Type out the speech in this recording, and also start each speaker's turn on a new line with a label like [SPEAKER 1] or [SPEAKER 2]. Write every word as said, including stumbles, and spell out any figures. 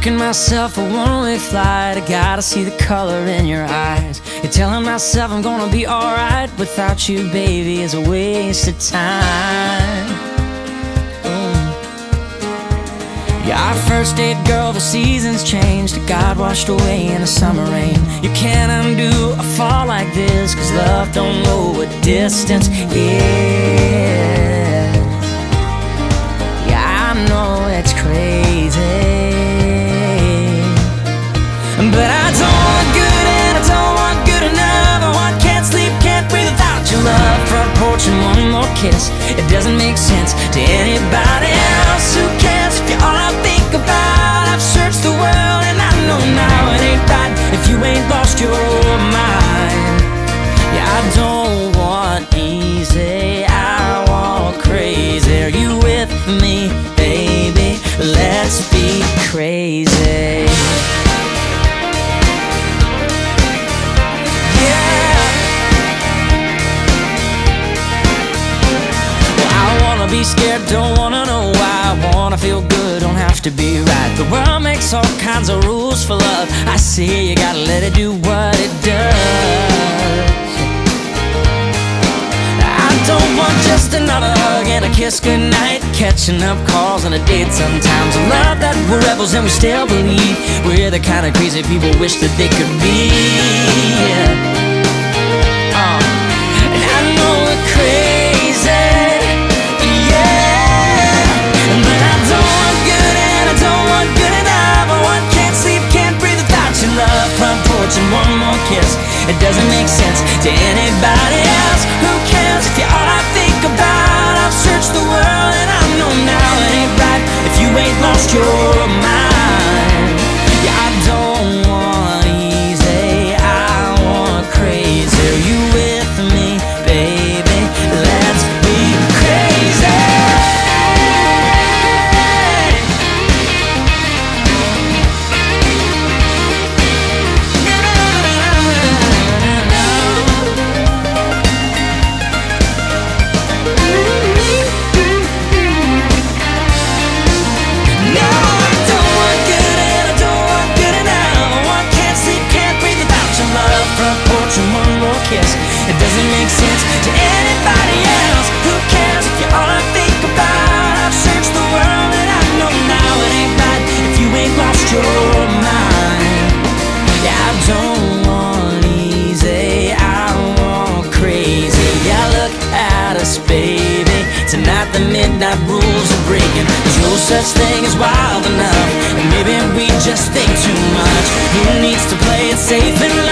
[SPEAKER 1] booking myself a one-way flight. I gotta see the color in your eyes. You're telling myself I'm gonna be alright. Without you, baby, is a waste of time. mm. Yeah, our first date, girl, the seasons changed. It got washed away in the summer rain. You can't undo a fall like this, cause love don't know what distance is. Yeah, I know it's crazy, but I don't want good and I don't want good enough. I want can't sleep, can't breathe without your love. Front porch and one more kiss. It doesn't make sense to anybody else. Who cares if you're all I think about? I've searched the world and I know now it ain't right if you ain't lost your mind. Yeah, I don't want easy, I want crazy. Are you with me, baby? Let's be crazy. Be scared, don't wanna know why. I wanna feel good, don't have to be right. The world makes all kinds of rules for love. I see you gotta let it do what it does. I don't want just another hug and a kiss goodnight, catching up calls and a date sometimes. A love that we're rebels and we still believe we're the kind of crazy people wish that they could be. Yeah. uh, And I know we're crazy, and one more kiss. It doesn't make sense to anybody else. Who cares if you're all I think about? I've searched the world and I know now it ain't right if you ain't lost your mind. Yeah, I don't want easy, I want crazy. Are you with me, baby? Let's be crazy. It doesn't make sense to anybody else. Who cares if you're all I think about? I've searched the world and I know now it ain't right if you ain't lost your mind. Yeah, I don't want easy, I want crazy. Yeah, look at us, baby. Tonight the midnight rules are breaking. There's no such thing as wild enough, and maybe we just think too much. Who needs to play it safe and